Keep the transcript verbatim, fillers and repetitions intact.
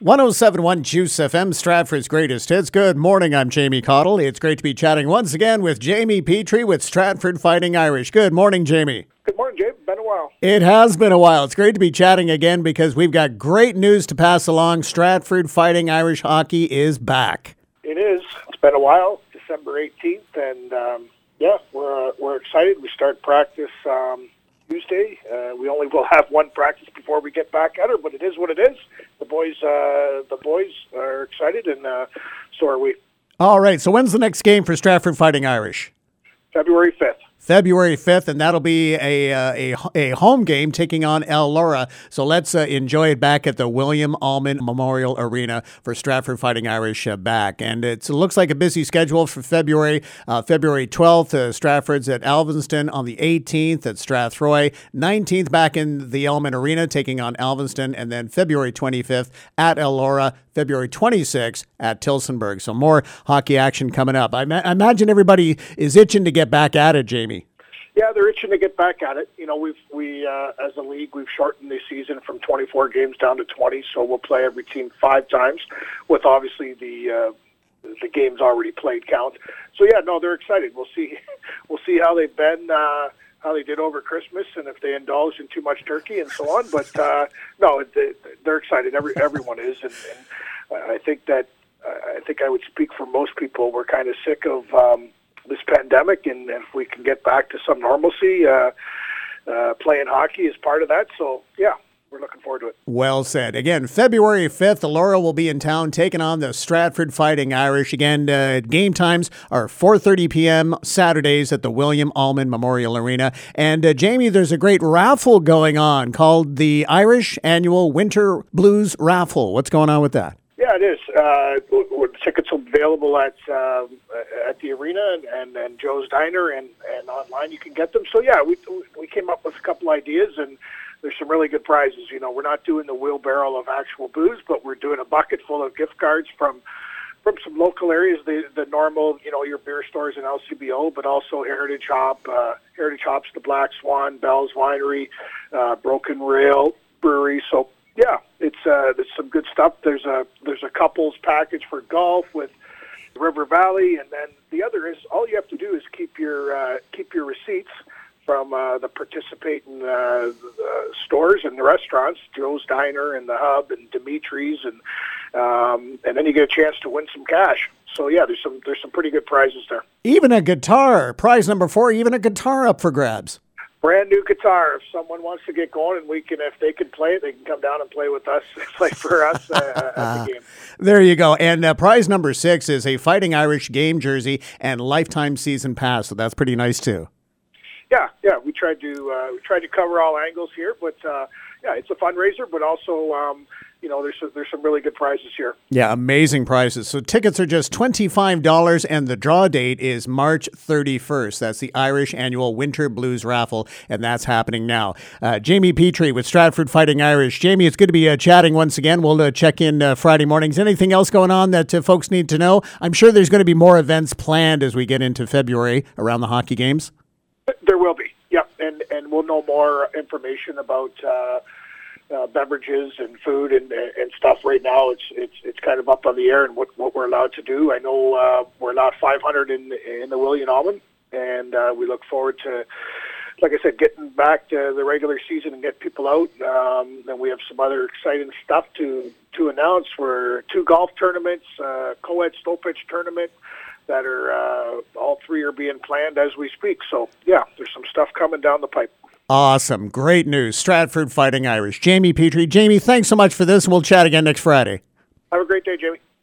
one oh seven point one Juice F M, Stratford's greatest hits. Good morning, I'm Jamie Cottle. It's great to be chatting once again with Jamie Petrie with Stratford Fighting Irish. Good morning, Jamie. Good morning, Jamie. Been a while. It has been a while. It's great to be chatting again because we've got great news to pass along. Stratford Fighting Irish hockey is back. It is. It's been a while, December eighteenth, and um, yeah, we're uh, we're excited. We start practice um, Tuesday. Uh, we only will have one practice before we get back at her, but it is what it is. The boys, uh, the boys are excited, and uh, so are we. All right. So when's the next game for Stratford Fighting Irish? February fifth. February fifth, and that'll be a uh, a, a home game taking on El Laura. So let's uh, enjoy it back at the William Allman Memorial Arena for Stratford Fighting Irish uh, back. And it's, it looks like a busy schedule for February. Uh, February twelfth, uh, Stratford's at Alvinston. On the eighteenth at Strathroy. nineteenth back in the Allman Arena taking on Alvinston. And then February twenty-fifth at El Laura. February twenty-sixth at Tillsonburg. So more hockey action coming up. I, ma- I imagine everybody is itching to get back at it, Jamie. Yeah, they're itching to get back at it. You know, we've we uh, as a league we've shortened the season from twenty-four games down to twenty. So we'll play every team five times, with obviously the uh, the games already played count. So yeah, no, they're excited. We'll see we'll see how they've been. Uh, how they did over Christmas, and if they indulge in too much turkey and so on. But uh, no, they, they're excited. Every everyone is, and, and I think that I think I would speak for most people. We're kind of sick of um, this pandemic, and if we can get back to some normalcy, uh, uh, playing hockey is part of that. So yeah. We're looking forward to it. Well said. Again, February fifth, the Laura will be in town taking on the Stratford Fighting Irish. Again, uh, game times are four thirty p.m. Saturdays at the William Allman Memorial Arena. And uh, Jamie, there's a great raffle going on called the Irish Annual Winter Blues Raffle. What's going on with that? Yeah, it is. Uh, tickets are available at uh, at the arena and, and, and Joe's Diner, and, and online you can get them. So yeah, we we came up with a couple ideas, and there's some really good prizes. You know, we're not doing the wheelbarrow of actual booze, but we're doing a bucket full of gift cards from from some local areas, the the normal, you know, your beer stores and L C B O, but also Heritage Hop, uh, Heritage Hops, the Black Swan, Bell's Winery, uh, Broken Rail Brewery. So yeah, it's uh, there's some good stuff. There's a there's a couples package for golf with River Valley, and then the other is all you have to do is keep your uh, keep your receipts from uh, the participating uh, uh, stores and the restaurants, Joe's Diner and the Hub and Dimitri's, and um, and then you get a chance to win some cash. So yeah, there's some there's some pretty good prizes there. Even a guitar, prize number four, even a guitar up for grabs. Brand new guitar. If someone wants to get going, and we can, if they can play it, they can come down and play with us, play for us uh, at the game. There you go. And uh, prize number six is a Fighting Irish game jersey and lifetime season pass. So that's pretty nice too. Yeah, yeah, we tried to uh, we tried to cover all angles here, but uh, yeah, it's a fundraiser, but also um, you know there's there's some really good prizes here. Yeah, amazing prizes. So tickets are just twenty-five dollars, and the draw date is March thirty-first. That's the Irish Annual Winter Blues Raffle, and that's happening now. Uh, Jamie Petrie with Stratford Fighting Irish. Jamie, it's good to be uh, chatting once again. We'll uh, check in uh, Friday mornings. Anything else going on that uh, folks need to know? I'm sure there's going to be more events planned as we get into February around the hockey games. There will be, yeah, and and we'll know more information about uh, uh, beverages and food and and stuff. Right now, it's it's it's kind of up on the air and what, what we're allowed to do. I know uh, we're allowed five hundred in in the William Allman, and uh, we look forward to, like I said, getting back to the regular season and get people out. Um, and we have some other exciting stuff to to announce. We're two golf tournaments, uh, co-ed slow pitch tournament, that are uh, all three are being planned as we speak. So yeah, there's some stuff coming down the pipe. Awesome. Great news. Stratford Fighting Irish. Jamie Petrie. Jamie, thanks so much for this, and we'll chat again next Friday. Have a great day, Jamie.